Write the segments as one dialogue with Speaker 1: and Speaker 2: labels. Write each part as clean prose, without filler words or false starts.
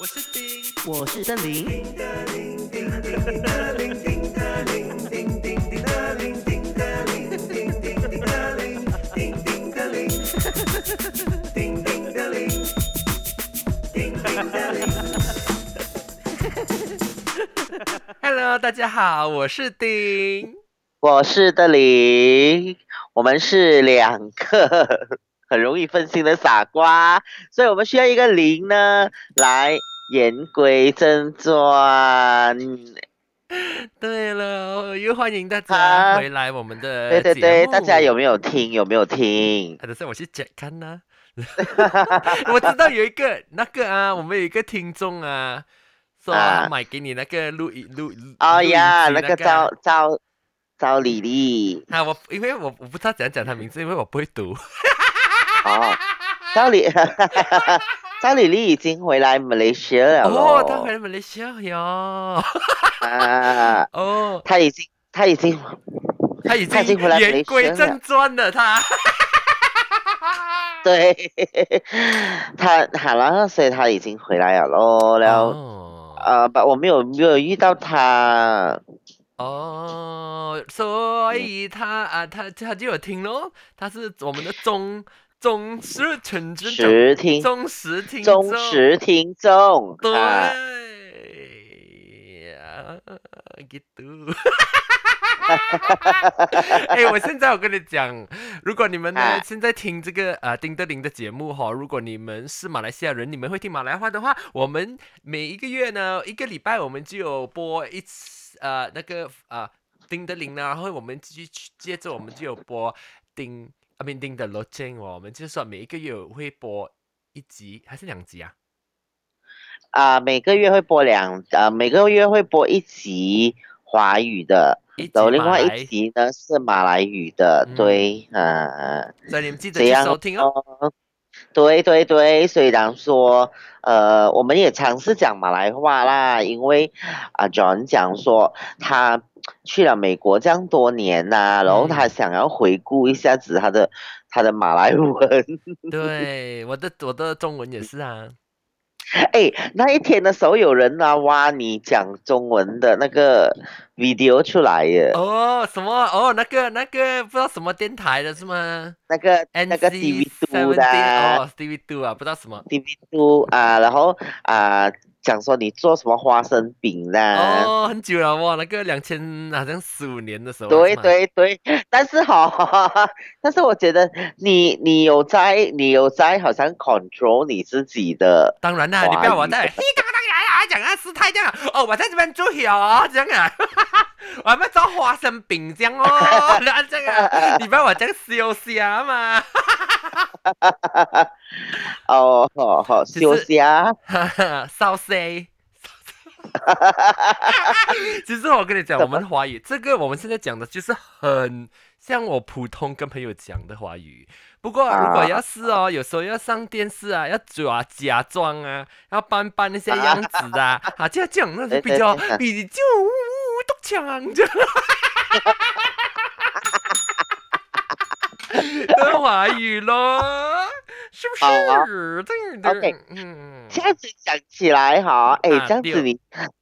Speaker 1: 我是丁，
Speaker 2: 我是森林。
Speaker 1: Hello，大家好，我是丁。
Speaker 2: 我是德林，我们是两个很容易分心的傻瓜，所以我们需要一个零呢来言归正传。
Speaker 1: 对了，又欢迎大家
Speaker 2: 哈，
Speaker 1: 回来我们的节
Speaker 2: 对对对，大家有
Speaker 1: 目。
Speaker 2: 没有听？有没有听？
Speaker 1: 等下我去看呢、我知道有一个我们有一个听众啊，说他
Speaker 2: 啊，
Speaker 1: 买给你那个
Speaker 2: 哦呀，
Speaker 1: 录音机
Speaker 2: 那个赵丽丽，
Speaker 1: 因为我不知道怎样讲他名字，因为我不会读。
Speaker 2: 哦，赵丽，赵丽丽已经回来马来西亚了
Speaker 1: 哦，他回
Speaker 2: 咯。
Speaker 1: 来马来西亚哟。
Speaker 2: 啊，
Speaker 1: 哦，
Speaker 2: 他已经他已经
Speaker 1: 他已经
Speaker 2: 他已经回来马来西
Speaker 1: 言归
Speaker 2: 亚了。
Speaker 1: 正传了，他。
Speaker 2: 对，他好了，所以他已经回来了咯。然后
Speaker 1: 哦
Speaker 2: 我没有遇到他。
Speaker 1: 哦，所以他就有听咯，他是我们的忠实听众，
Speaker 2: 实听
Speaker 1: 忠实听
Speaker 2: 忠
Speaker 1: 众，
Speaker 2: 实听众哈。
Speaker 1: 对呀，gitu。哎，我跟你讲，如果你们呢
Speaker 2: 啊
Speaker 1: 现在听这个丁德林的节目哈，如果你们是马来西亚人，你们会听马来话的话，我们每一个月呢，一个礼拜我们就有播一次丁德林呢，然后我们接着我们就有播丁的罗经哦，我们就说每一个月会播一集还是两集啊？
Speaker 2: 每个月会播一集华语的，
Speaker 1: 一集
Speaker 2: 然后另外一
Speaker 1: 马来，
Speaker 2: 集呢是马来语的，
Speaker 1: 嗯，
Speaker 2: 对啊，
Speaker 1: 所以你们记得去
Speaker 2: 这样
Speaker 1: 收听哦。
Speaker 2: 咯。对对对，虽然说，我们也尝试讲马来话啦，因为John 讲说他去了美国这样多年呐、然后他
Speaker 1: 嗯。
Speaker 2: 想要回顾一下子他的马来文。
Speaker 1: 对，我的中文也是啊。
Speaker 2: 哎，那一天的时候有人挖你讲中文的那个 video 出来耶，
Speaker 1: 哦，什么？哦，那个不知道什么电台的是吗
Speaker 2: 那个
Speaker 1: ？NC
Speaker 2: TV2 的
Speaker 1: 17哦，TV2啊，不知道什么。
Speaker 2: TV2 然后讲说你做什么花生饼啦。
Speaker 1: 哦，很久了哇，那个2000好像15年的时候了是
Speaker 2: 对
Speaker 1: 吗？
Speaker 2: 对对，但是但是我觉得你有在好像 control 你自己的
Speaker 1: 当然啦，你不
Speaker 2: 华
Speaker 1: 要我在，嘿，
Speaker 2: 语的那
Speaker 1: 刚刚讲失态这样啊哦，我在这边做小哦，这样啊，我还没做花生饼这样哦，这样啊，你不要我这样笑笑嘛。其
Speaker 2: 休
Speaker 1: 实，
Speaker 2: 息啊。
Speaker 1: 哈哈，烧 C。其实我跟你讲，我
Speaker 2: 怎么
Speaker 1: 们华语这个我们现在讲的就是很像我普通跟朋友讲的华语。不过如果要
Speaker 2: 啊
Speaker 1: 是哦，有时候要上电视啊，要假装啊，要扮那些样
Speaker 2: 啊？
Speaker 1: 子啊，这样那是
Speaker 2: 对
Speaker 1: 比较
Speaker 2: 对对，
Speaker 1: 比较都强这样的华语咯，是不
Speaker 2: 好
Speaker 1: 是？对
Speaker 2: ，OK，
Speaker 1: 对，嗯
Speaker 2: 这样子讲起来哈，哎，这样子
Speaker 1: 对。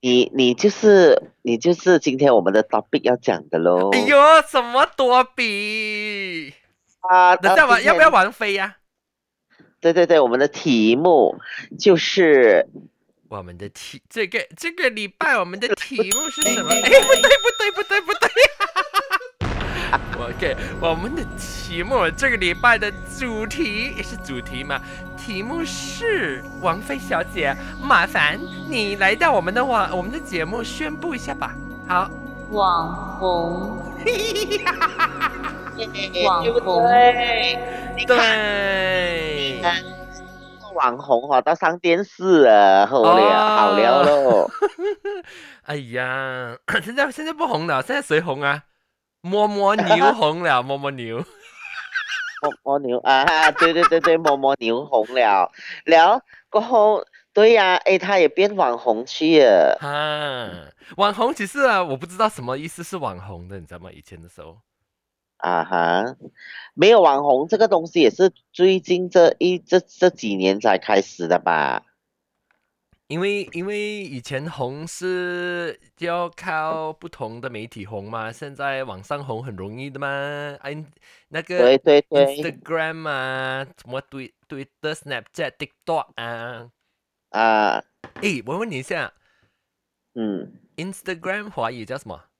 Speaker 2: 你就是今天我们的 topic 要讲的喽。
Speaker 1: 哎呦，什么多比？等下玩，
Speaker 2: 今天
Speaker 1: 要不要玩飞呀、
Speaker 2: 对对对，我们的题目就是
Speaker 1: 我们的这个礼拜我们的题目是什么？哎，不对。OK，我们的题目这个礼拜的主题也是主题嘛？题目是王菲小姐，麻烦你来到我们的节目宣布一下吧。好，
Speaker 3: 网红，网
Speaker 2: 对不
Speaker 3: 红，
Speaker 2: 对？你看，
Speaker 1: 对，
Speaker 2: 网红都上电视了，好了
Speaker 1: 哦，
Speaker 2: 咯。
Speaker 1: 哎呀，现在不红了，现在谁红啊？摸摸牛红了，摸摸牛。
Speaker 2: 摸牛对对对对，摸牛红了，然过后，对呀、他也变网红去了。
Speaker 1: 哈，网红其实我不知道什么意思是网红的，你知道吗？以前的时候，
Speaker 2: 哈，没有网红这个东西也是最近这几年才开始的吧？
Speaker 1: 因为以前红是要靠不同的媒体红嘛，现在网上红很容易的嘛，那个
Speaker 2: 对对对
Speaker 1: Instagram 啊，什么Twitter、Snapchat、TikTok 啊，
Speaker 2: 啊，
Speaker 1: 诶，我问你一下
Speaker 2: 嗯，
Speaker 1: ，Instagram 华语叫什么？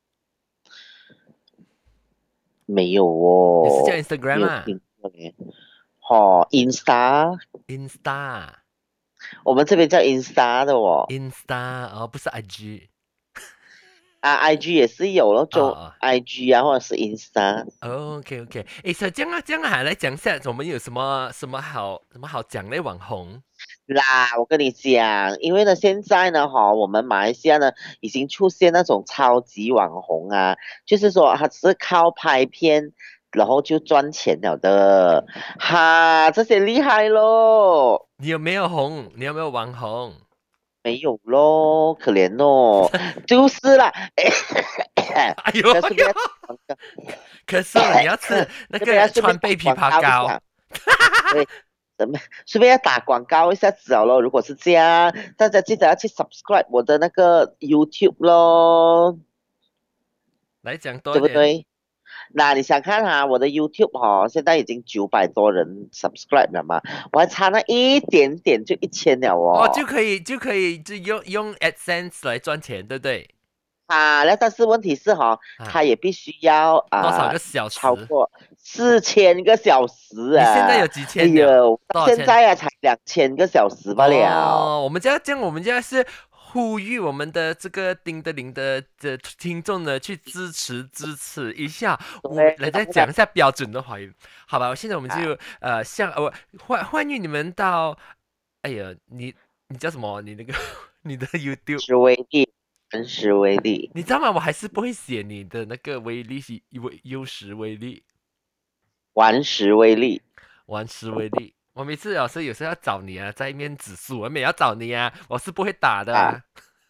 Speaker 2: 没有
Speaker 1: 也是叫
Speaker 2: 哦，没
Speaker 1: Instagram
Speaker 2: 有
Speaker 1: 啊
Speaker 2: 听过嘞。哦，Insta，
Speaker 1: ，Insta
Speaker 2: 我们这边叫 Insta 的哦。
Speaker 1: Insta 哦，不是 IG
Speaker 2: 啊，IG 也是有咯，就
Speaker 1: 啊
Speaker 2: IG 啊，或者是 Insta。
Speaker 1: OK OK，诶，所以这样还来讲一下，我们有什么好讲的网红？
Speaker 2: 啦，我跟你讲，因为呢，现在呢，我们马来西亚呢已经出现那种超级网红啊，就是说他只是靠拍片，然后就赚钱了的，哈，这些厉害咯。
Speaker 1: 你有没有红？你有没有网红？
Speaker 2: 没有咯，可怜哦，就是啦，
Speaker 1: 哎呦哎呦，
Speaker 2: 要顺便广告，
Speaker 1: 可是哦，你要吃那
Speaker 2: 这边要
Speaker 1: 个
Speaker 2: 顺便打
Speaker 1: 川贝枇
Speaker 2: 广
Speaker 1: 杷膏。
Speaker 2: 告一下，对，怎么顺便要打广告一下子哦咯。如果是这样，大家记得要去 subscribe 我的那个 YouTube 咯，
Speaker 1: 来讲多一点。
Speaker 2: 对不对？那你想看我的 YouTube 现在已经900多人 subscribe 了嘛，我还差那一点点就1000了
Speaker 1: 哦，
Speaker 2: 哦。
Speaker 1: 就可以用 AdSense 来赚钱，对不对？
Speaker 2: 那但是问题是
Speaker 1: 啊，
Speaker 2: 他也必须要
Speaker 1: 多少个小时？
Speaker 2: 超过4000个小时
Speaker 1: 你现在
Speaker 2: 啊！
Speaker 1: 有几
Speaker 2: 哎
Speaker 1: 千了？
Speaker 2: 呦，到
Speaker 1: 多少钱？
Speaker 2: 现在才2000个小时罢了。
Speaker 1: 哦，我们就要是呼吁我们的这个丁德林的听众呢，去支持一下。我们
Speaker 2: 对，
Speaker 1: 来再
Speaker 2: 当然
Speaker 1: 讲一下标准的华语，好吧？现在我们
Speaker 2: 啊，
Speaker 1: 就欢迎你们到，哎呀，你叫什么？你那个你的 YouTube，
Speaker 2: 实为例，真实为例，
Speaker 1: 你知道吗？我还是不会写你的那个威力是优势威力。
Speaker 2: 顽实为例。
Speaker 1: 玩实为例。我每次有时候要找你啊，在面指数，我也要找你啊，我是不会打的
Speaker 2: 啊，
Speaker 1: 啊。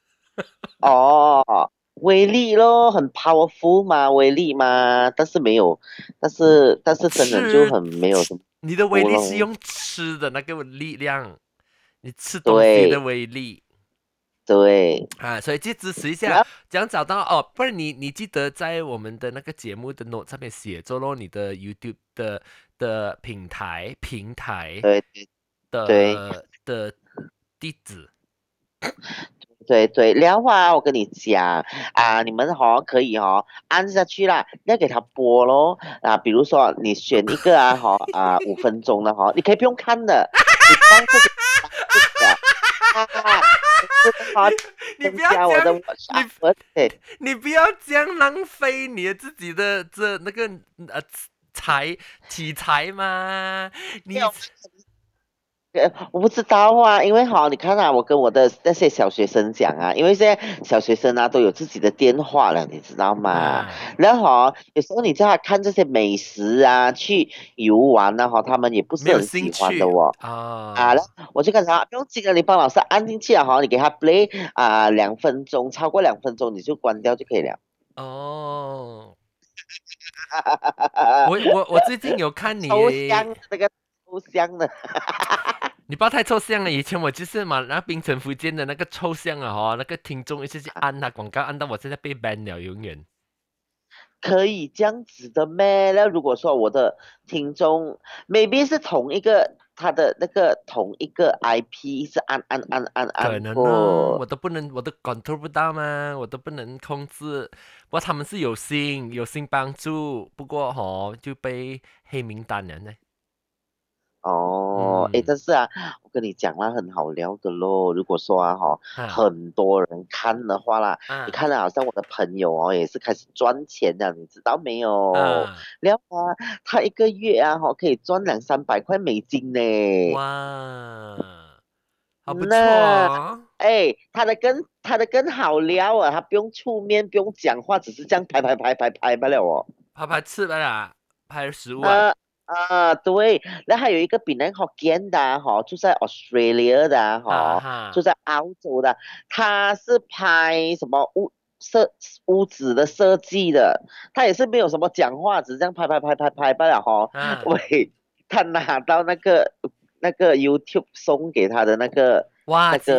Speaker 2: 哦，威力咯，很 powerful 嘛，威力嘛，但是没有，但是真人就
Speaker 1: 吃，
Speaker 2: 很没有什么
Speaker 1: 你的威力是
Speaker 2: 不咯。
Speaker 1: 用吃的那个力量，你吃东西的
Speaker 2: 对
Speaker 1: 威力
Speaker 2: 对，
Speaker 1: 啊，所以去支持一下，
Speaker 2: 然后
Speaker 1: 这样找到哦。不然你记得在我们的那个节目的 note 上面写着咯，你的 YouTube 的平台
Speaker 2: 对对。
Speaker 1: 的地址。
Speaker 2: 对对，聊话我跟你讲你们可以按下去啦，要给他播咯比如说你选一个5分钟的你可以不用看的，你放这里就可以了是
Speaker 1: 你不
Speaker 2: 增
Speaker 1: 要这样，
Speaker 2: 加我的 watch
Speaker 1: 你
Speaker 2: hour，对，
Speaker 1: 你不要这样浪费你自己的那个呃财体财嘛，你
Speaker 2: 没有我不知道因为你看我跟我的那些小学生讲因为现在小学生都有自己的电话了，你知道吗？
Speaker 1: 啊
Speaker 2: 然后有时候你叫他看这些美食去游玩他们也不
Speaker 1: 没有
Speaker 2: 是很喜欢的
Speaker 1: 兴趣
Speaker 2: 哦。然
Speaker 1: 啊
Speaker 2: 后我就跟他不用紧了，你帮老师按进去你给他 play 2分钟，超过2分钟你就关掉就可以了。
Speaker 1: 哦。我最近有看
Speaker 2: 抽象
Speaker 1: 你，
Speaker 2: 的这个抽象的。
Speaker 1: 你不要太抽象了。以前我就是嘛，那槟城福建的那个抽象那个听众一直去按他广告，按到我现在被 ban 了，永远。
Speaker 2: 可以这样子的咩？那如果说我的听众 maybe 是同一个他的那个同一个 IP 是按
Speaker 1: 可能呢，
Speaker 2: 过。
Speaker 1: 我都 control 不到嘛，我都不能控制。不过他们是有心帮助，不过就被黑名单了呢。
Speaker 2: 但
Speaker 1: 嗯，
Speaker 2: 是我跟你讲啦，很好聊的咯。如果说
Speaker 1: 哈
Speaker 2: 很多人看的话啦，你
Speaker 1: 啊
Speaker 2: 看了好像我的朋友也是开始赚钱了，你知道没有？
Speaker 1: 啊，
Speaker 2: 然后他一个月可以赚200-300块美金呢。
Speaker 1: 哇，好不错
Speaker 2: 那
Speaker 1: 哦。
Speaker 2: 他的更好聊他不用出面，不用讲话，只是这样拍罢了哦。
Speaker 1: 拍吃了啦，拍食物啊。
Speaker 2: 呃对，然后还有一个比那 Hokkien 的住在 Australia 的
Speaker 1: 哈哈，
Speaker 2: 住在澳洲的，他是拍什么屋子的设计的，他也是没有什么讲话，只是这样拍罢了
Speaker 1: 啊，
Speaker 2: 喂，他拿到那个 YouTube 送给他的那个
Speaker 1: 哇，
Speaker 2: 那个。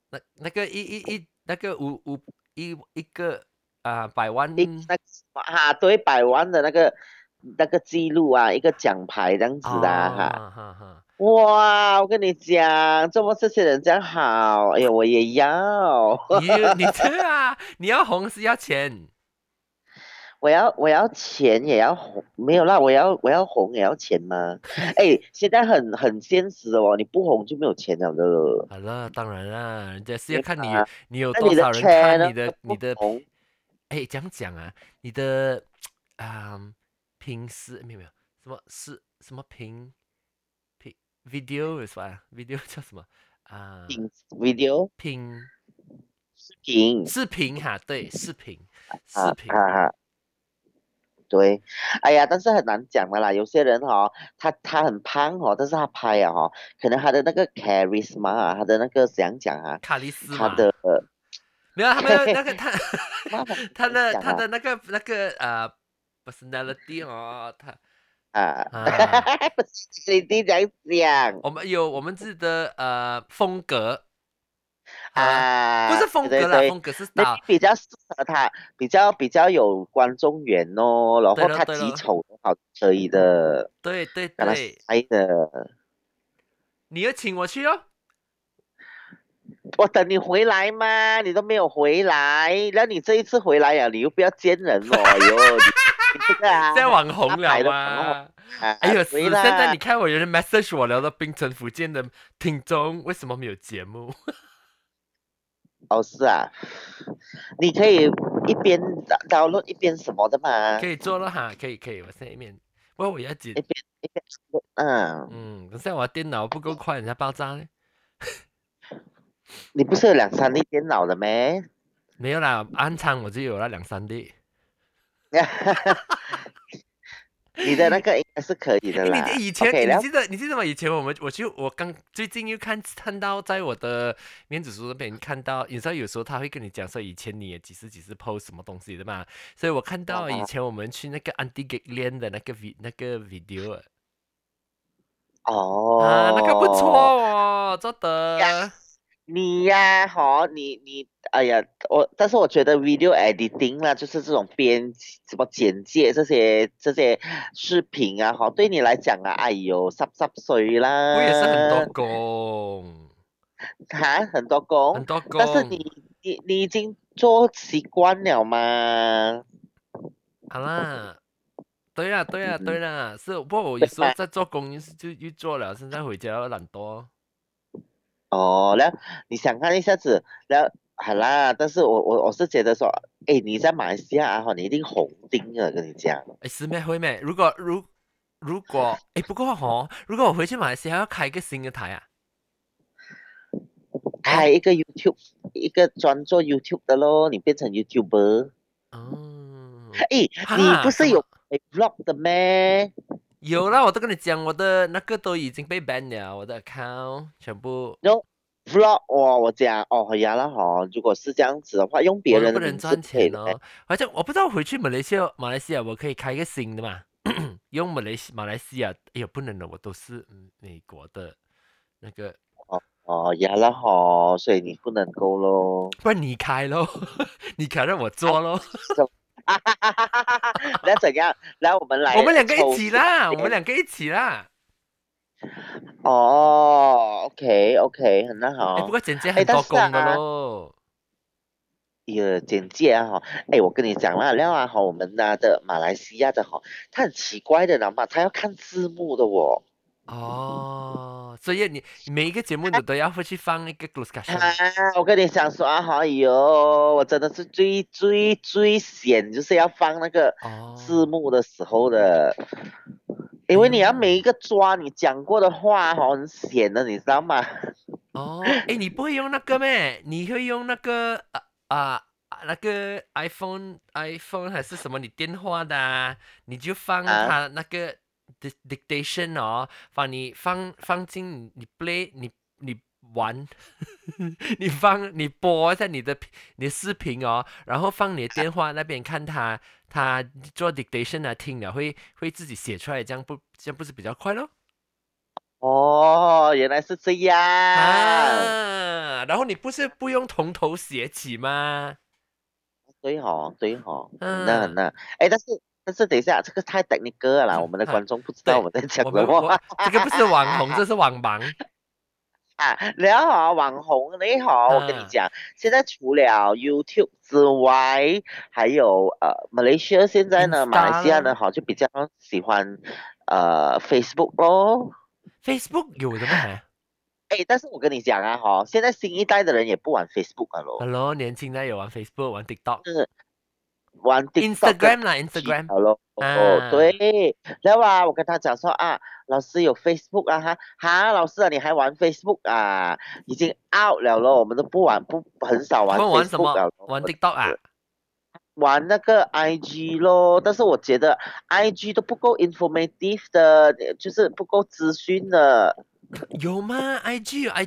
Speaker 1: 那个那个一个100万
Speaker 2: 那对100万的那个记录啊，一个奖牌这样子的哈。
Speaker 1: 哈哈，
Speaker 2: 哇，我跟你讲，怎么这些人这样好？哎呀，我也要，
Speaker 1: 你这你要红是要钱，
Speaker 2: 我要钱也要红，没有啦，我要红也要钱吗？哎，现在很现实的哦，你不红就没有钱了的，
Speaker 1: 好了，当然啦，人家是要
Speaker 2: 对
Speaker 1: 看你
Speaker 2: 吗？
Speaker 1: 你有
Speaker 2: 那你的
Speaker 1: 多少人看
Speaker 2: 圈呢
Speaker 1: 你的
Speaker 2: 不红
Speaker 1: 哎，这样讲啊，你的平时没有什么是什么平 video 是吧？video 叫什么
Speaker 2: 影 video
Speaker 1: 拼
Speaker 2: 视频
Speaker 1: 视频哈，对，视
Speaker 2: 啊
Speaker 1: 频，
Speaker 2: 哈哈。对，哎呀，但是很难讲的啦。有些人哈、他很胖哦，但是他拍啊哈、可能他的那个 charisma 啊，他的那个怎样讲啊，
Speaker 1: 卡莉丝嘛，
Speaker 2: 他的
Speaker 1: 没有他们有那个他
Speaker 2: charisma 很
Speaker 1: 他的
Speaker 2: 难讲啊
Speaker 1: 那个personality 哦，他
Speaker 2: 啊，
Speaker 1: 啊，
Speaker 2: 不是一定这样讲
Speaker 1: 我们有我们自己的风格，好吗？不
Speaker 2: 啊，
Speaker 1: 是风格啦，
Speaker 2: 对对对
Speaker 1: 风格是
Speaker 2: ，maybe
Speaker 1: style。
Speaker 2: 比较适合他，比较有观众缘哦，然
Speaker 1: 对
Speaker 2: 后他极
Speaker 1: 了对了，
Speaker 2: 丑的好可以的，
Speaker 1: 对对
Speaker 2: 跟他
Speaker 1: 对，
Speaker 2: 塞的。
Speaker 1: 你要请我去哦。
Speaker 2: 我等你回来嘛，你都没有回来，然后你这一次回来呀、你又不要见人哦，哎呦，你这个
Speaker 1: 现在网红了
Speaker 2: 大牌的网红
Speaker 1: 吗？
Speaker 2: 啊，
Speaker 1: 哎呦，
Speaker 2: 对
Speaker 1: 现在
Speaker 2: 啦，
Speaker 1: 你看我有人 message 我聊到槟城福建的听众，为什么没有节目？
Speaker 2: 哦是啊，你可以一边 download 一边什么的嘛，
Speaker 1: 可以做了哈，可以可以，我现在一面，不过我要紧，
Speaker 2: 一边嗯，
Speaker 1: 可是我的电脑不够快，人家爆炸呢。
Speaker 2: 你不是有2、3粒电脑的咩？
Speaker 1: 没有啦，安昌我就有了2、3粒。
Speaker 2: 你的那个应该是可以的
Speaker 1: 哎，你
Speaker 2: 啦。
Speaker 1: 以前
Speaker 2: OK，然后
Speaker 1: 你记得吗？以前我刚最近又看到，在我的面子书那边看到，你知道有时候他会跟你讲说，以前你也几时 post 什么东西的嘛，所以我看到以前我们去那个 Anti Gag 练的那个 video 那个不错
Speaker 2: 哦。
Speaker 1: 哦，做的。
Speaker 2: 你呀，好，哎呀，但是我觉得 video editing 啦，就是这种什么简介这些视频啊，哈，对你来讲啊，哎呦，岁
Speaker 1: 不也是很多
Speaker 2: 啦，
Speaker 1: 工，
Speaker 2: 很多工，
Speaker 1: 很多
Speaker 2: 但是
Speaker 1: 工。
Speaker 2: 你已经做习惯了嘛，
Speaker 1: 好啦，对啦，对啦，对
Speaker 2: 嗯，
Speaker 1: 啦，是，不过我有时候
Speaker 2: 对吧？
Speaker 1: 在做工就又做了，现在回家又懒惰。
Speaker 2: 哦，然后你想看一下子，然后好啦，但是我是觉得说，哎，你在马来西亚啊，哈，你一定红丁了，跟你讲。
Speaker 1: 哎，师妹会妹，如果，哎，不过如果我回去马来西亚要开一个新的台啊，哦
Speaker 2: 开一个 YouTube，一个专做 YouTube 的咯，你变成 YouTuber。
Speaker 1: 哦，
Speaker 2: 诶，你不
Speaker 1: 哈，什
Speaker 2: 是有
Speaker 1: 么？
Speaker 2: 拍 Vlog 的咩？
Speaker 1: 有啦，我都跟你讲，我的那个都已经被 ban 了，我的 account 全部，
Speaker 2: 然后 Vlog 哦，我讲哦呀了哈，如果是这样子的话，用别
Speaker 1: 我都
Speaker 2: 人的名字
Speaker 1: 不能赚
Speaker 2: 不可以的咩？
Speaker 1: 钱哦。而且我不知道回去马来西亚我可以开一个新的嘛，用马来西亚，哎呦不能了，我都是美国的那个，
Speaker 2: 哦呀了哈，所以你不能够咯。
Speaker 1: 不然你开咯，你开让我做咯，
Speaker 2: 是那怎样？来，我们
Speaker 1: 我
Speaker 2: 来
Speaker 1: 们两个一
Speaker 2: 抽时
Speaker 1: 起啦，我们
Speaker 2: 间。
Speaker 1: 两个一起啦。
Speaker 2: 哦，OK OK，很
Speaker 1: 哎，不
Speaker 2: 好。
Speaker 1: 过剪接
Speaker 2: 哎，但
Speaker 1: 很多工的
Speaker 2: 是啊，
Speaker 1: 咯。
Speaker 2: 简介啊哈，哎，我跟你讲啦，然后啊哈，我们的马来西亚的哈，他很奇怪的，知道吗？他要看字幕的哦。
Speaker 1: 哦，所以你每一个节目你都要会去放一个 closed
Speaker 2: 啊，
Speaker 1: caption 啊。
Speaker 2: 我跟你讲说啊哈，哎呦，我真的是最险，就是要放那个字
Speaker 1: 哦，
Speaker 2: 幕的时候的，因
Speaker 1: 哎
Speaker 2: 为你要每
Speaker 1: 呦，
Speaker 2: 一个抓你讲过的话哈，很险的，你知道吗？
Speaker 1: 哦，哎，你不会用那个咩？你会用那个那个 iPhone 还是什么？你电话的你就放
Speaker 2: 啊，
Speaker 1: 它那个 dictation 哦，放进你 play 你玩，你播一下你的视频哦，然后放你的电话那边看他做 dictation 听了会自己写出来，这样不是比较快咯？
Speaker 2: 哦，原来是这样。
Speaker 1: 啊，然后你不是不用从头写起吗？
Speaker 2: 对哦，对哦，很那很
Speaker 1: 嗯，
Speaker 2: 那。哎，但是等一下，这个太 technical 了啦，我们的
Speaker 1: 哈，
Speaker 2: 观众不知道我
Speaker 1: 对，
Speaker 2: 们在讲什么。
Speaker 1: 这个不是网红，这是网盲。
Speaker 2: 啊，然后网红呢我跟你
Speaker 1: 哈
Speaker 2: 讲，现在除了 YouTube 之外，还有Malaysia 现在呢，马来
Speaker 1: ，Insta
Speaker 2: 西亚呢
Speaker 1: 咯
Speaker 2: 就比较喜欢Facebook 咯。
Speaker 1: ，Facebook 有的吗
Speaker 2: 哎，但是我跟你讲啊现在新一代的人也不玩 Facebook 了咯，
Speaker 1: ？Hello，年轻的有玩 Facebook，玩 TikTok。
Speaker 2: 是玩 TikTok 跟
Speaker 1: Instagram 啦
Speaker 2: IG
Speaker 1: ，Instagram
Speaker 2: 了咯。哦，
Speaker 1: 啊，
Speaker 2: 对，然后我跟他讲说老师有 Facebook 啊老师你还玩 Facebook 啊？已经 out 了咯，我们都不玩，很少玩
Speaker 1: 他们玩什
Speaker 2: Facebook
Speaker 1: 么？
Speaker 2: 了咯。
Speaker 1: 玩 TikTok 啊？
Speaker 2: 玩那个 IG 咯，但是我觉得 IG 都不够 informative 的，就是不够资讯的。
Speaker 1: 有吗？IG 有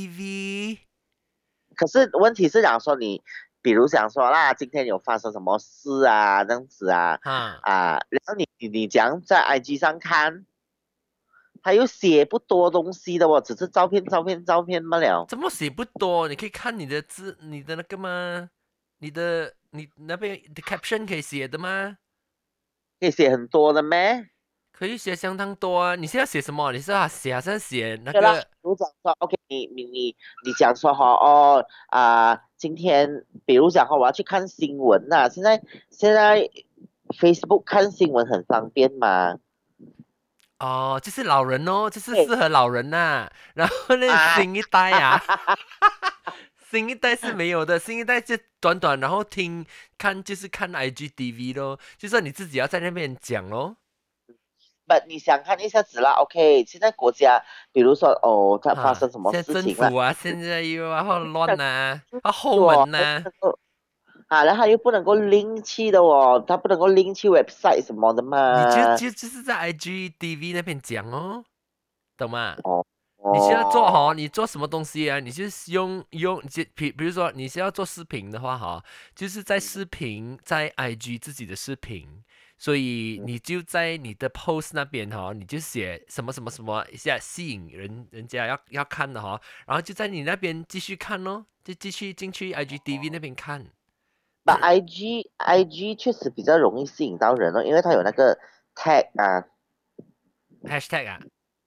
Speaker 1: IGTV
Speaker 2: 可是问题是讲说你，比如想说啦，今天有发生什么事啊，这样子
Speaker 1: 哈，
Speaker 2: 然后你讲在 IG 上看，他又写不多东西的哦，只是照片罢了，
Speaker 1: 怎么写不多？你可以看你的字，你的那个吗？你那边的 caption 可以写的吗？
Speaker 2: 可以写很多的咩？
Speaker 1: 可以写相当多啊！你是要写什么？你是要写好像写那
Speaker 2: 对啦，
Speaker 1: 个
Speaker 2: 比如讲说，OK，你讲说今天比如讲我要去看新闻呐、现在 Facebook 看新闻很方便嘛，
Speaker 1: 哦，就是老人哦，就是
Speaker 2: 对
Speaker 1: 适合老人呐、然后呢，
Speaker 2: 啊，
Speaker 1: 新一代呀、新一代是没有的，新一代就短短，然后就是看 IGTV 咯，就说你自己要在那边讲咯。
Speaker 2: 不，你想看一下子啦，OK，现在国家比如说它发
Speaker 1: 哈，
Speaker 2: 生什么
Speaker 1: 现在
Speaker 2: 事情了，
Speaker 1: 政府啊，现在又要乱呐、要后
Speaker 2: 说
Speaker 1: 门呐、
Speaker 2: 然后它又不能够 link 去的哦，它不能够 link 去 website 什么的
Speaker 1: 你
Speaker 2: 嘛，
Speaker 1: 就是在 IGTV 那边讲哦，懂吗？
Speaker 2: 哦
Speaker 1: 你需要做
Speaker 2: 哦，
Speaker 1: 好，你做什么东西啊？你就是比如说你是要做视频的话哈，就是在视频在 IG 自己的视频，所以
Speaker 2: 嗯
Speaker 1: 你就在你的 post 那边哈，你就写什么什么什么一下吸引人家要看的哈，然后就在你那边继续看咯，就继续进去 IGTV 那边看
Speaker 2: 把 IG 确实比较容易吸引到人哦，因为它有那个 tag
Speaker 1: hashtag 啊，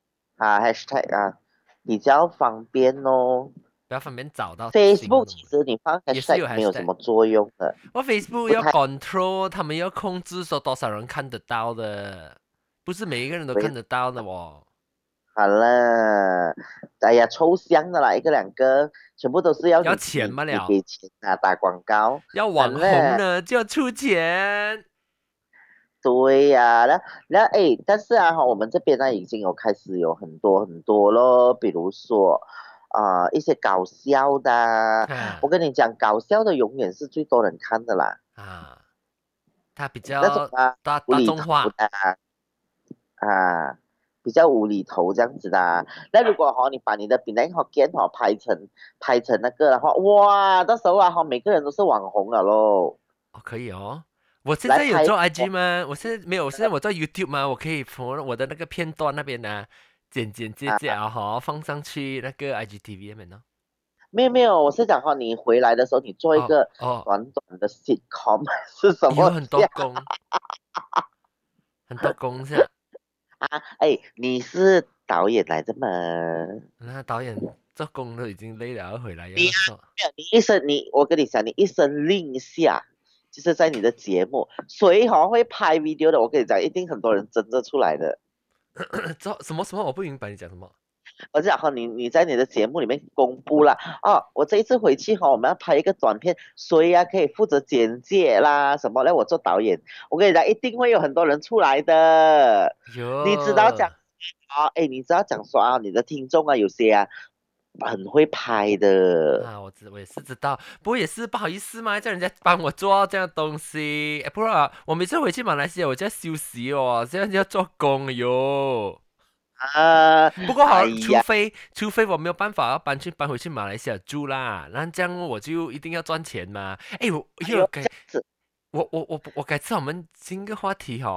Speaker 2: hashtag 比较方便哦。
Speaker 1: 比较方便找到新的
Speaker 2: Facebook 其
Speaker 1: 东西，
Speaker 2: 实你放
Speaker 1: 也是
Speaker 2: hashtag
Speaker 1: 有
Speaker 2: 没有什
Speaker 1: hashtag。
Speaker 2: 么作用的，
Speaker 1: 我 Facebook 要
Speaker 2: 不太
Speaker 1: control，他们要控制说多少人看得到的，不是每一个人都看
Speaker 2: 对。
Speaker 1: 得到的哦。
Speaker 2: 好了，哎呀，抽象的啦，一个两个，全部都是要
Speaker 1: 要
Speaker 2: 你
Speaker 1: 钱不
Speaker 2: 你给
Speaker 1: 了，
Speaker 2: 钱打广告。
Speaker 1: 要
Speaker 2: 好
Speaker 1: 网红
Speaker 2: 了，
Speaker 1: 呢就要出钱。
Speaker 2: 对呀、但是我们这边呢已经有开始有很多很多咯，比如说一些搞笑的我
Speaker 1: 啊
Speaker 2: 跟你讲，搞笑的永远是最多人看的啦，
Speaker 1: 啊，它比
Speaker 2: 那种
Speaker 1: 较大
Speaker 2: 无厘头
Speaker 1: 众化。
Speaker 2: 的啊，比较无厘头这样子的那如果你把你的槟榔 Hokkien 拍成那个的话，哇，到时候每个人都是网红了咯。
Speaker 1: 哦，可以哦。我现
Speaker 2: 来拍
Speaker 1: 在有做 IG 吗？我现在没有，现在我做 YouTube 吗？我可以从我的那个片段那边呢，剪
Speaker 2: 啊，
Speaker 1: 哈，放上去那个 IGTV 那边呢。
Speaker 2: 没有没有，我是讲你回来的时候，你做一
Speaker 1: 哦
Speaker 2: 个
Speaker 1: 哦，
Speaker 2: 短短的 sitcom 是什么
Speaker 1: 有很多
Speaker 2: 呀？
Speaker 1: 工，很多工是吧？
Speaker 2: 哎，你是导演来的吗？
Speaker 1: 那导演做工都已经累了，要回来
Speaker 2: 你
Speaker 1: 要做。
Speaker 2: 没有，我跟你讲，你一声令下，就是在你的节目，谁会拍 video 的？我跟你讲，一定很多人争着出来的。
Speaker 1: 做什么什么？我不明白你讲什么。
Speaker 2: 而且你在你的节目里面公布了我这一次回去我们要拍一个短片，谁可以负责简介啦什么嘞？我做导演，我跟你讲，一定会有很多人出来的。你知道
Speaker 1: 哟
Speaker 2: 讲你知道讲说你的听众有些很会拍的
Speaker 1: 我也是知道，不过也是不好意思嘛，叫人家帮我做这样的东西。不然我每次回去马来西亚，我就要休息哦，这样就要做工哟。不过好，
Speaker 2: 哎呀，
Speaker 1: 除非我没有办法要搬回去马来西亚住啦，那这样我就一定要赚钱嘛。哎，
Speaker 2: 哎呦这样子
Speaker 1: 我改次我们新个话题哦，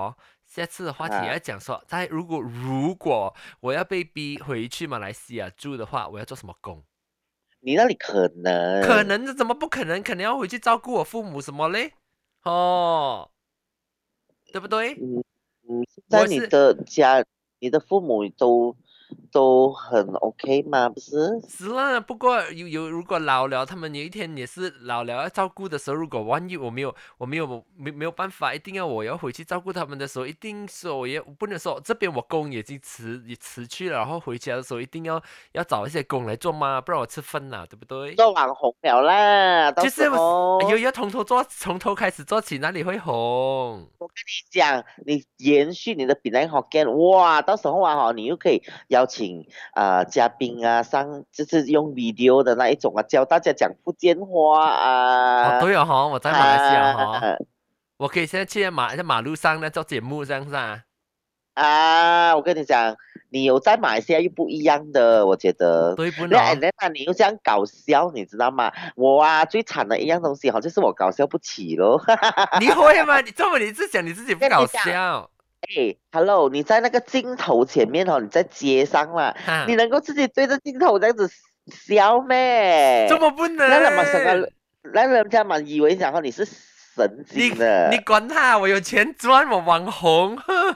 Speaker 1: 下次的话题要讲说，如果我要被逼回去马来西亚住的话，我要做什么工？
Speaker 2: 你那里可能？
Speaker 1: 可能的，怎么不可能？可能要回去照顾我父母什么嘞？哦，对不对？
Speaker 2: 现在你
Speaker 1: 我是
Speaker 2: 的家，你的父母都很 OK 吗？不是？
Speaker 1: 是啦，不过如果老了，他们有一天也是老了要照顾的时候，如果万一我没有办法，一定要我要回去照顾他们的时候，一定说我也不能说这边我工已经辞去了，然后回家的时候一定要找一些工来做嘛，不然我吃饭呐，对不对？
Speaker 2: 做网红了啦，到时
Speaker 1: 就是
Speaker 2: 候
Speaker 1: 要从头开始做起，哪里会红？
Speaker 2: 讲你延续你的闽南话 g 哇，到时候啊你又可以邀请嘉宾啊上，就是用 video 的那一种啊，教大家讲福建话
Speaker 1: 哦，
Speaker 2: 啊
Speaker 1: 对哦哈，我在马来西亚哈，
Speaker 2: 啊
Speaker 1: 我可以现在去在马路上那做节目这样子啊。
Speaker 2: 我跟你讲，你有在马来西亚又不一样的，我觉得。
Speaker 1: 对不呢？
Speaker 2: 那你又这样搞笑，你知道吗？我最惨的一样东西就是我搞笑不起咯。
Speaker 1: 你会吗？你这么你是讲你自己不搞
Speaker 2: 跟你讲，
Speaker 1: 笑？
Speaker 2: Hello，你在那个镜头前面你在街上嘛，你
Speaker 1: 哈，
Speaker 2: 能够自己对着镜头这样子笑咩？
Speaker 1: 这么不
Speaker 2: 让人们什
Speaker 1: 能？
Speaker 2: 么，让人家们以为你是神
Speaker 1: 你
Speaker 2: 经的。
Speaker 1: 管他，我有钱赚，我网红。呵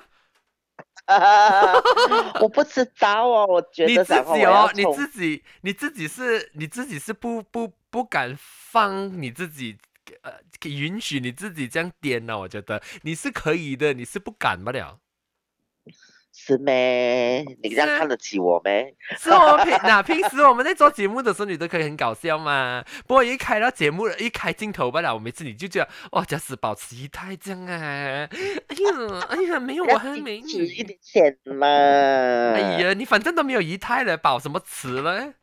Speaker 2: 我不知道我觉
Speaker 1: 你
Speaker 2: 得我要
Speaker 1: 自己哦，你
Speaker 2: 冲。
Speaker 1: 自己是不敢放你自己，允许你自己这样颠呢、我觉得你是可以的，你是不敢不了。
Speaker 2: 是咩？你这
Speaker 1: 是啊，
Speaker 2: 样看得起我咩？
Speaker 1: 是平时我们在做节目的时候，你都可以很搞笑嘛。不过一开到节目了，一开镜头罢了，我每次你就觉得哇，假使保持仪态这样啊。哎呀，没有我很美
Speaker 2: 值一
Speaker 1: 女。
Speaker 2: 点钱嘛。
Speaker 1: 哎呀，你反正都没有仪态了，保什么持了？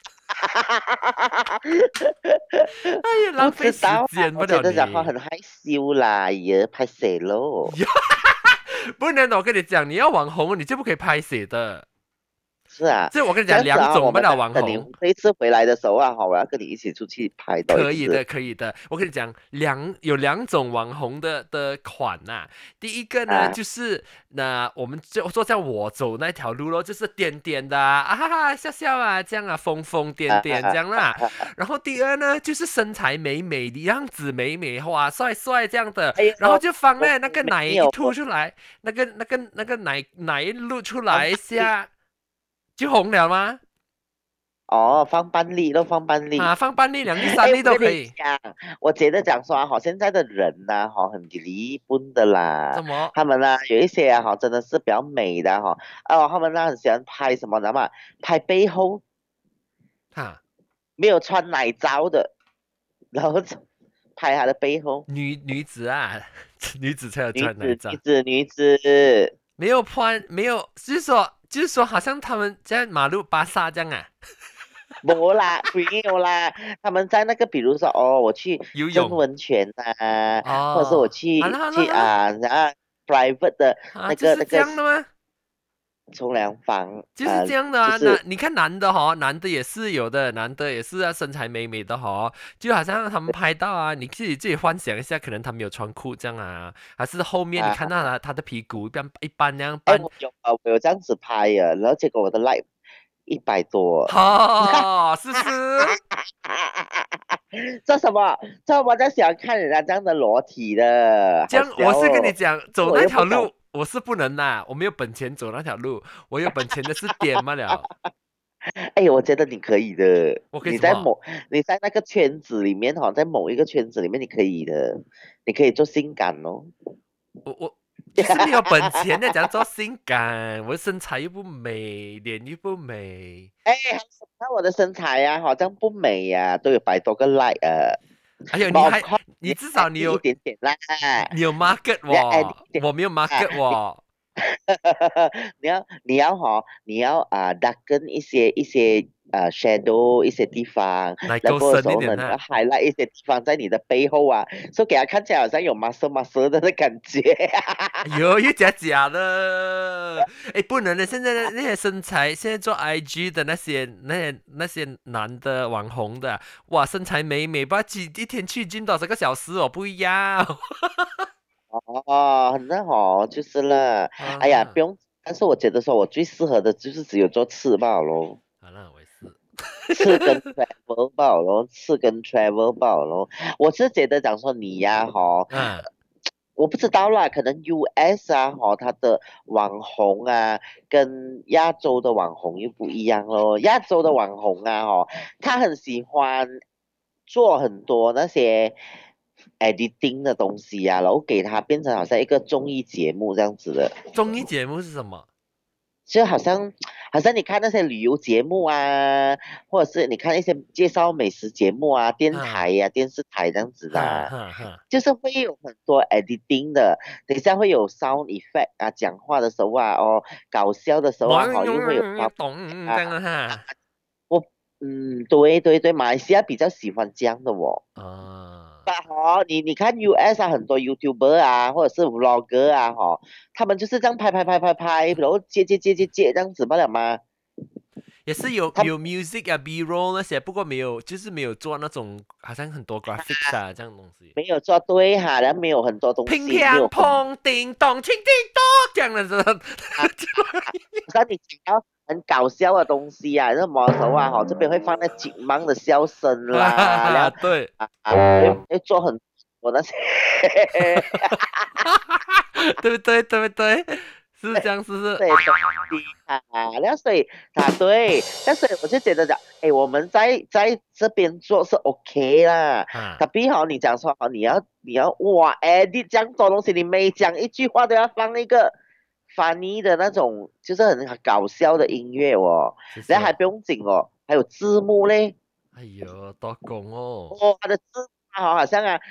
Speaker 1: 哎呀，
Speaker 2: 不
Speaker 1: 浪费时
Speaker 2: 知道
Speaker 1: 间不了
Speaker 2: 我觉得
Speaker 1: 你。
Speaker 2: 很害羞啦，也拍谁咯？
Speaker 1: 不能，我跟你讲，你要网红，你就不可以拍写的。
Speaker 2: 是啊，
Speaker 1: 这我跟你讲，
Speaker 2: 这样子我
Speaker 1: 两种不了
Speaker 2: 们等你
Speaker 1: 网红。
Speaker 2: 这一次回来的时候我要跟你一起出去拍到，是不是？
Speaker 1: 可以的，可以的。我跟你讲，有两种网红的款呐、第一个呢，
Speaker 2: 啊
Speaker 1: 就是我们就做像我走那条路咯，就是颠颠的哈哈笑笑啊，这样啊，疯疯癫癫这样啦。然后第二呢，就是身材美美的样子美美哇，帅帅这样的，
Speaker 2: 哎呦，
Speaker 1: 然后就放
Speaker 2: 我
Speaker 1: 那个奶一
Speaker 2: 没有
Speaker 1: 吐出来，那个奶一露出来一下，就红了吗？
Speaker 2: 放班例都放班例。
Speaker 1: 放半粒、两粒、三粒
Speaker 2: 我跟你
Speaker 1: 都可以。
Speaker 2: 讲，我觉得讲说现在的人呐很离婚的啦，
Speaker 1: 怎么？
Speaker 2: 他们有一些真的是比较美的他们很喜欢拍什么，你知道吗？拍背后
Speaker 1: 哈？
Speaker 2: 没有穿奶罩的，然后就拍他的背后。
Speaker 1: 女子啊，女子才有
Speaker 2: 女子，
Speaker 1: 穿奶罩，
Speaker 2: 女子。
Speaker 1: 没有穿，没有，就是说，好像他们在马路巴萨这样啊，
Speaker 2: 没啦，没有啦，他们在那个，比如说我去蒸
Speaker 1: 游泳
Speaker 2: 温泉或者是我
Speaker 1: 哦，好了好了
Speaker 2: 去
Speaker 1: 好了
Speaker 2: private 的
Speaker 1: 就是这样的吗？
Speaker 2: 冲凉房
Speaker 1: 就是这样的啊，
Speaker 2: 就是
Speaker 1: 你看男的男的也是有的，男的也是身材美美的就好像他们拍到啊，你自己幻想一下，可能他没有穿裤这样啊，还是后面你看到他的屁股一般那样半，
Speaker 2: 我有这样子拍啊，然后结果我的 like 100多。
Speaker 1: 是不是？
Speaker 2: 这什么？我在喜欢看人家这样的裸体的，
Speaker 1: 这样，
Speaker 2: 好笑
Speaker 1: 我是跟你讲，走那
Speaker 2: 我又不懂。
Speaker 1: 条路我是不能啦，我没有本钱走那条路，我有本钱的是点嘛了。
Speaker 2: 我觉得你可以的。
Speaker 1: 我可以什么？
Speaker 2: 你在那个圈子里面在某一个圈子里面你可以的，你可以做性感哦。
Speaker 1: 我就是没有本钱的，讲做性感，我的身材又不美，脸又不美。
Speaker 2: 看我的身材好像不美都有100多个 like
Speaker 1: 哎呦，你至少你
Speaker 2: 一
Speaker 1: 有
Speaker 2: 点点啦。
Speaker 1: 你有 market 我没有 market
Speaker 2: 你要darken 一些shadow 一些地方，然
Speaker 1: 奶够
Speaker 2: 后的时候呢，
Speaker 1: 深一点哈。
Speaker 2: 你要 highlight 一些地方在你的背后所以给他看起来好像有 muscle 的感觉。
Speaker 1: 哎呦，又假的，哎，不能的。现在的那些身材，现在做 IG 的那些男的网红的，哇，身材美美吧，一天去 gym 多少个小时不一样。
Speaker 2: 哦，那哦，就是了。哎呀，不
Speaker 1: 啊，
Speaker 2: 用。但是我觉得说我最适合的就是只有做吃罢了咯，
Speaker 1: 好了，我也是。
Speaker 2: 吃跟 travel 罢了咯，吃跟 travel 罢了咯。我是觉得讲说你呀，哈，
Speaker 1: 啊，
Speaker 2: 我不知道啦，可能 US 啊，哈，它的网红啊，跟亚洲的网红又不一样咯。亚洲的网红啊，哈，他很喜欢做很多那些 editing 的东西呀、然后给它变成好像一个综艺节目这样子的。
Speaker 1: 综艺节目是什么？
Speaker 2: 就好像你看那些旅游节目啊，或者是你看一些介绍美食节目啊，电台
Speaker 1: 哈
Speaker 2: 呀、电视台这样子的
Speaker 1: 哈
Speaker 2: 啊，
Speaker 1: 哈哈，
Speaker 2: 就是会有很多 editing 的，等一下会有 sound effect 啊，讲话的时候啊，哦，搞笑的时候啊，好，又会有
Speaker 1: 懂这样
Speaker 2: 啊，
Speaker 1: 的哈。
Speaker 2: 我对对对，马来西亚比较喜欢这样的哦。
Speaker 1: 啊，
Speaker 2: 哦，你看 US 啊，很多 YouTuber 啊，或者是 Vlogger 啊，哈，他们就是这样拍，然后接这样子罢了嘛。
Speaker 1: 也是有
Speaker 2: 他们
Speaker 1: 有 music 啊，B-roll 那些，不过没有，就是没有做那种好像很多 graphics 啊这样的东西。
Speaker 2: 没有做对哈，然后没有很多东
Speaker 1: 乒
Speaker 2: 西，没有很
Speaker 1: 乓乓叮咚，叮叮咚，这样的是。
Speaker 2: 啊，像你讲到很搞笑的东西啊，那什么时候啊，哈，这边会放那紧忙的笑声
Speaker 1: 哈哈
Speaker 2: 啦，然
Speaker 1: 哈，
Speaker 2: 后
Speaker 1: 对。
Speaker 2: 会做很多那些。
Speaker 1: 对不对？对不对？是这样，是不是？
Speaker 2: 对东西啊，那所以对，那所以我就觉得讲，哎，我们在这边做是 OK 啦，
Speaker 1: 啊，
Speaker 2: 可比好你讲说好，你要哇，edit 这样多东西，你每讲一句话都要放一个 funny 的那种，就是很搞笑的音乐哦，
Speaker 1: 谢谢。
Speaker 2: 然后还不用紧哦，还有字幕嘞，
Speaker 1: 哎呦，多功哦。
Speaker 2: 哦，它的字好像啊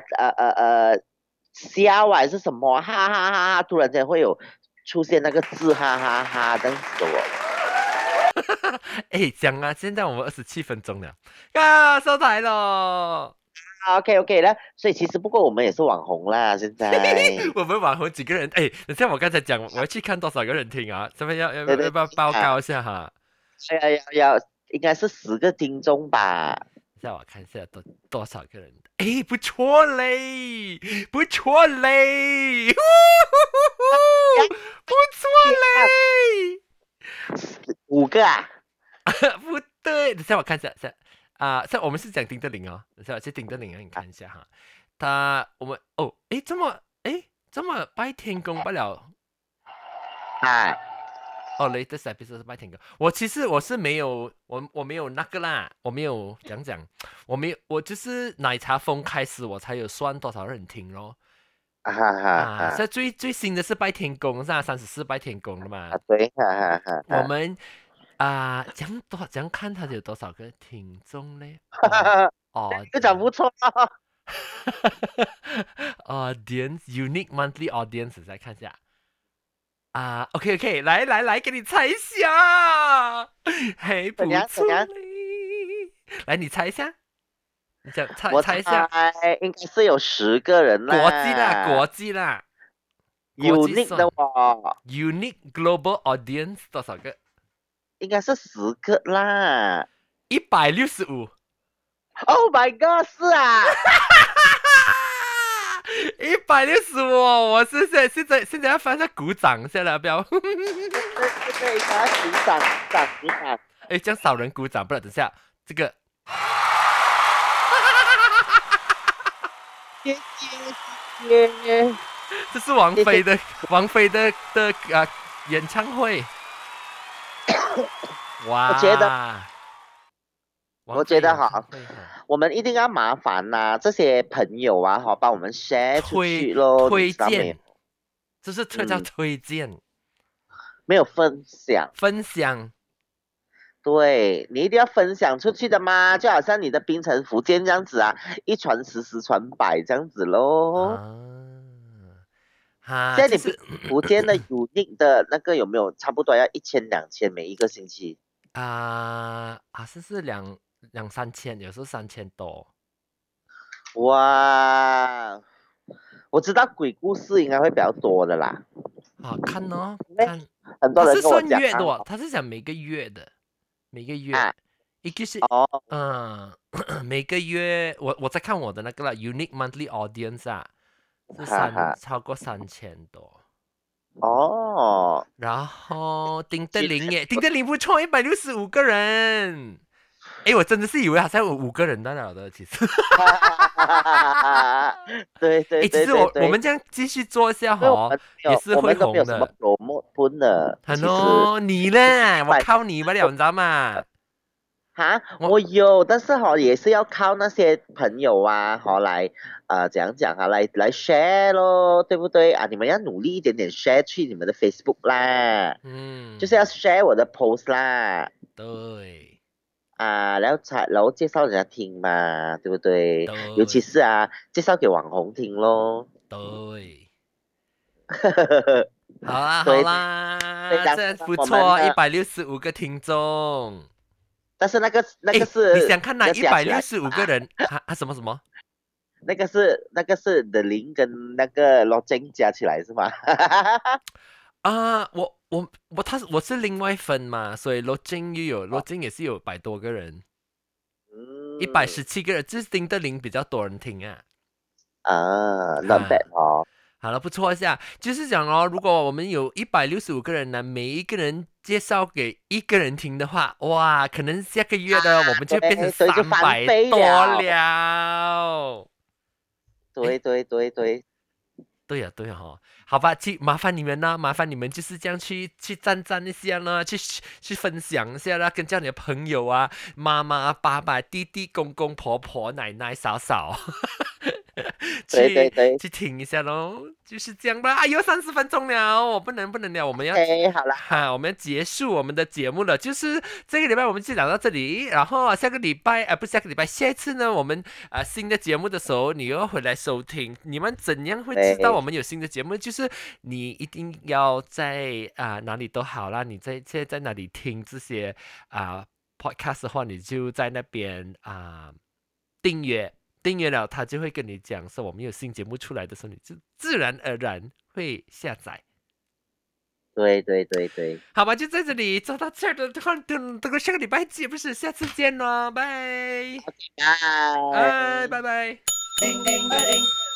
Speaker 2: 笑啊还是什么，哈哈哈哈，突然间会有出现那个字，哈哈哈这样子的哦。
Speaker 1: 哎，讲啊，现在我们27分钟了，啊，收台了。
Speaker 2: OK OK 了，所以其实不过我们也是网红啦，现在。
Speaker 1: 我们网红几个人？哎，等下我刚才讲，我要去看多少个人听啊？这边要要
Speaker 2: 对对
Speaker 1: 要不要报
Speaker 2: 啊，
Speaker 1: 告一下哈？
Speaker 2: 要，应该是10个听众吧？
Speaker 1: 等下我看一下多少个人。哎，不错嘞，不错嘞，呼
Speaker 2: 呀，
Speaker 1: 呼呼不错
Speaker 2: 啊，
Speaker 1: 嘞。
Speaker 2: 5个啊？
Speaker 1: 不对，等下我看一下，我们是讲丁德林哦，等下我去丁德林让你看一下哈。我们哦，这么拜天公不了
Speaker 2: 啊，
Speaker 1: 哦，latest episode 是拜天公。其实我是没有，我没有那个啦，我没有讲，我就是奶茶封开始我才有算多少人听咯。
Speaker 2: 哈哈
Speaker 1: 现
Speaker 2: 哈，
Speaker 1: 在最新的是拜天公，是34拜天公了嘛？
Speaker 2: 对，哈哈哈哈，
Speaker 1: 我们这样看他有多少个听众嘞？
Speaker 2: 哈哈，这个讲不错啊。
Speaker 1: audience unique monthly audience 再看一下OK OK，来，给你猜一下，还
Speaker 2: 怎
Speaker 1: 不错
Speaker 2: 样怎样？
Speaker 1: 嘞。来，你猜一下，你讲猜
Speaker 2: 我猜
Speaker 1: 猜一下，
Speaker 2: 应该是有10个人
Speaker 1: 国际啦，
Speaker 2: 啦
Speaker 1: 国际啦，国际
Speaker 2: ，unique 的
Speaker 1: 算
Speaker 2: 哦，
Speaker 1: unique global audience 多少个？
Speaker 2: 应该是10个啦。
Speaker 1: 165。
Speaker 2: Oh my god，是啊。
Speaker 1: 165，我是现在要放下鼓掌下来，不要。
Speaker 2: 对对对对，他鼓掌鼓掌鼓掌，
Speaker 1: 哎，这样少人鼓掌，不然等下这个
Speaker 2: 谢谢谢谢。
Speaker 1: 这是王
Speaker 2: 谢谢。
Speaker 1: 菲的演唱会。哇，
Speaker 2: 我觉得
Speaker 1: 王菲演唱
Speaker 2: 哈，
Speaker 1: 会哈，
Speaker 2: 我们一定要麻烦呐、这些朋友啊，哈，帮我们 share 出
Speaker 1: 推
Speaker 2: 去咯，你
Speaker 1: 推
Speaker 2: 知道没有？
Speaker 1: 荐，这是叫
Speaker 2: 嗯，
Speaker 1: 推荐
Speaker 2: 没有分享，
Speaker 1: 分享
Speaker 2: 对你一定要分享出去的嘛，就好像你的槟城福建这样子啊，一传十，十传百这样子咯。现在你槟
Speaker 1: 就是
Speaker 2: 城福建的 unique 的那个有没有差不多要1000、2000每一个星期？
Speaker 1: 好像是两三千，有时候3000多。
Speaker 2: 哇，我知道鬼故事应该会比较多的啦，
Speaker 1: 看哦，
Speaker 2: 因为
Speaker 1: 看，
Speaker 2: 很多
Speaker 1: 他是
Speaker 2: 人跟我讲
Speaker 1: 算月的哦，
Speaker 2: 啊，
Speaker 1: 他是讲每个月的，每个月，
Speaker 2: 啊，
Speaker 1: 一个是
Speaker 2: 哦，
Speaker 1: 每个月我在看我的那个啦，unique monthly audience 啊， 是
Speaker 2: 哈哈，
Speaker 1: 超过3000多。
Speaker 2: 哦，
Speaker 1: 然后丁德
Speaker 2: 其
Speaker 1: 林耶，丁德林不错，165个人。诶，我真的是以为好像有5个人到了的，其实。
Speaker 2: 对对
Speaker 1: 诶，其
Speaker 2: 对
Speaker 1: 实
Speaker 2: 对对，
Speaker 1: 我们这样继续做一下哈，
Speaker 2: 因为我
Speaker 1: 也是会
Speaker 2: 们都没有什么
Speaker 1: 红的。
Speaker 2: promote 的，其实
Speaker 1: 你呢？我
Speaker 2: 100
Speaker 1: 靠你不了，你知道吗？
Speaker 2: 哈，
Speaker 1: 我
Speaker 2: 我有，但是也是要靠那些朋友啊，来怎样讲啊，来 share 咯，对不对啊？你们要努力一点点 share 去你们的 Facebook 啦，就是要 share 我的 post 啦。
Speaker 1: 对
Speaker 2: 然后介绍人家听嘛，对不对？尤其
Speaker 1: 对
Speaker 2: 是介绍给网红听咯。
Speaker 1: 对，好啦好
Speaker 2: 对对对，
Speaker 1: 啦，这
Speaker 2: 然后呢，
Speaker 1: 不错，165个听众。
Speaker 2: 但是那个
Speaker 1: 诶，你
Speaker 2: 是
Speaker 1: 想看哪一
Speaker 2: 要加起来
Speaker 1: 百六十五个人？什么什么？
Speaker 2: 那个是 The Lin 跟那个 Lojeng 加起来是吗？
Speaker 1: 我是另外分嘛，所以罗金也是有100多个人，
Speaker 2: 嗯
Speaker 1: 117个人，就是丁德林比较多人听啊。
Speaker 2: ，not bad
Speaker 1: 哈，
Speaker 2: 哦。
Speaker 1: 好了，不错一下，就是讲哦，如果我们有165个人呢，每一个人介绍给一个人听的话，哇，可能下个月呢，我们就变成
Speaker 2: 对对，就翻倍
Speaker 1: 300多
Speaker 2: 了。
Speaker 1: 了。诶，
Speaker 2: 对对对对，
Speaker 1: 对呀、对呀、哈，好吧，麻烦你们呢，麻烦你们就是这样去赞一下呢，去分享一下啦，跟叫你的朋友啊、妈妈、爸爸、弟弟、公公、婆婆、奶奶、嫂嫂，
Speaker 2: 对对对
Speaker 1: 去听一下喽，就是这样吧。哎呦，30分钟了，我不能了，我们要
Speaker 2: ，OK，好啦，
Speaker 1: 我们要结束我们的节目了，就是这个礼拜我们就讲到这里，然后下个礼拜不是下个礼拜，下一次呢，我们新的节目的时候，你又要回来收听。你们怎样会知道
Speaker 2: 对
Speaker 1: 我们有新的节目？就是你一定要在哪里都好啦，你现在在哪里听这些podcast 的话，你就在那边订阅。订阅了，他就会跟你讲说我们有新节目出来的时候，你就自然而然会下载。
Speaker 2: 对对对对，
Speaker 1: 好吧，就在这里做到这儿的话，等下个礼拜见，不是下次见咯，拜，
Speaker 2: 拜。
Speaker 1: 拜拜。叮叮拜叮。